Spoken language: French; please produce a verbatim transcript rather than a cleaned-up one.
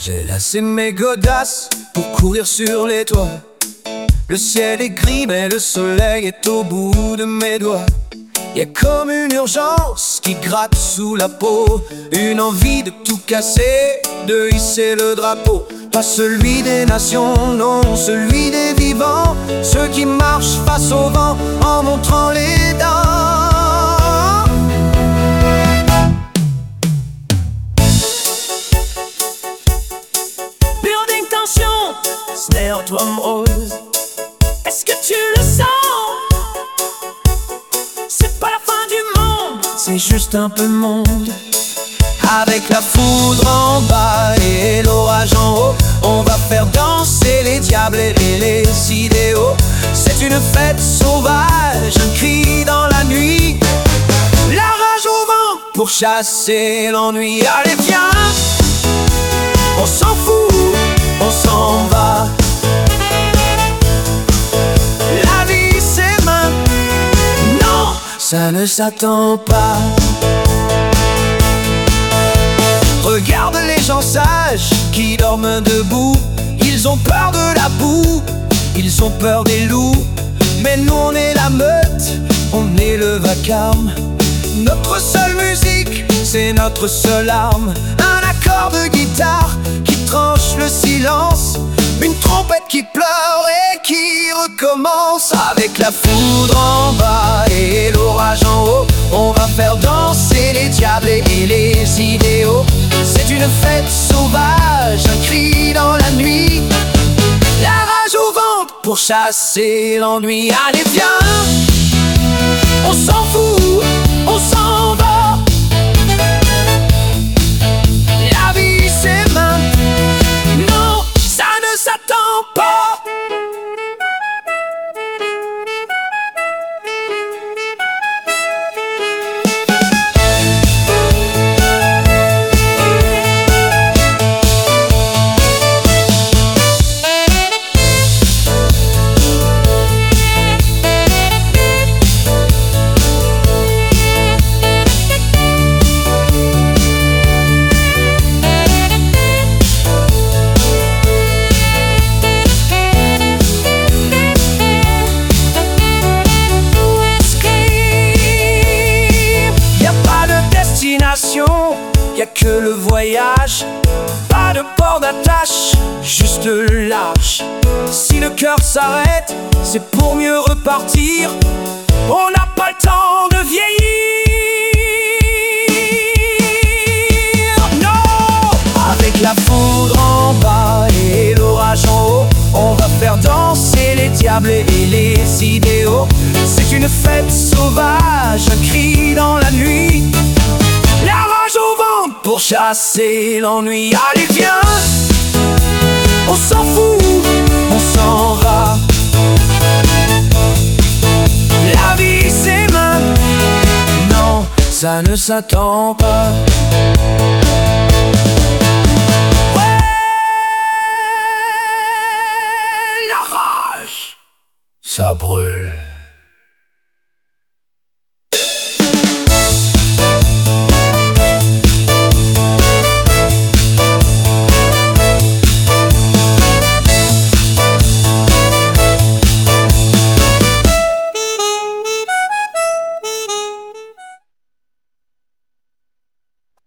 J'ai lassé mes godasses pour courir sur les toits. Le ciel est gris mais le soleil est au bout de mes doigts. Y'a comme une urgence qui gratte sous la peau, une envie de tout casser, de hisser le drapeau. Pas celui des nations, non, celui des vivants, ceux qui marchent face au vent en montrant les dents. Building tension, snare drum rose. Est-ce que tu le sens? C'est pas la fin du monde, c'est juste un peu de monde. Avec la foudre en bas et l'orage en haut, on va faire danser les diables et les idéaux. C'est une fête sauvage, un cri dans la nuit, la rage au vent pour chasser l'ennui. Allez viens, on s'en fout, on s'en va. La vie c'est maintenant, ça ne s'attend pas. Regarde les gens sages qui dorment debout. Ils ont peur de la boue, ils ont peur des loups. Mais nous on est la meute, on est le vacarme. Notre seule musique, c'est notre seule arme. Un accord de guitare qui tranche le silence, une trompette qui pleure et qui recommence. Avec la foudre en bas et l'orage en haut, on va faire danser les diables et les idéaux. C'est une fête sauvage, un cri dans la nuit, la rage au ventre pour chasser l'ennui. Allez viens, on s'en fout, on s'en va. La vie c'est maintenant, ça ne s'attend pas. Y'a que le voyage, pas de port d'attache, juste lâche. Si le cœur s'arrête, c'est pour mieux repartir. On n'a pas le temps de vieillir. Non, avec la foudre en bas et l'orage en haut, on va faire danser les diables et les idéaux. C'est une fête sauvage, un cri dans la nuit, la rage au ventre pour chasser l'ennui. Allez viens, on s'en fout, on s'en va. La vie c'est maintenant, ça ne s'attend pas.